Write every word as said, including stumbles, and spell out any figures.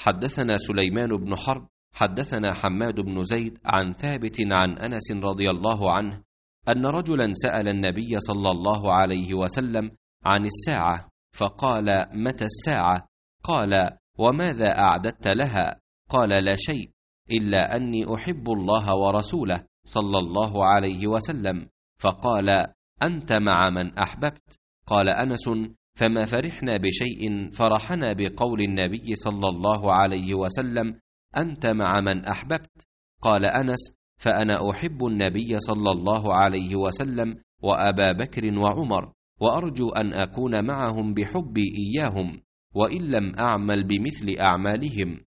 حدثنا سليمان بن حرب حدثنا حماد بن زيد عن ثابت عن أنس رضي الله عنه أن رجلا سأل النبي صلى الله عليه وسلم عن الساعة فقال: متى الساعة؟ قال: وماذا أعددت لها؟ قال: لا شيء، إلا أني أحب الله ورسوله صلى الله عليه وسلم. فقال: أنت مع من أحببت. قال أنس: فما فرحنا بشيء فرحنا بقول النبي صلى الله عليه وسلم: أنت مع من أحببت. قال أنس: فأنا أحب النبي صلى الله عليه وسلم وأبا بكر وعمر، وأرجو أن أكون معهم بحبي إياهم، وإن لم أعمل بمثل أعمالهم.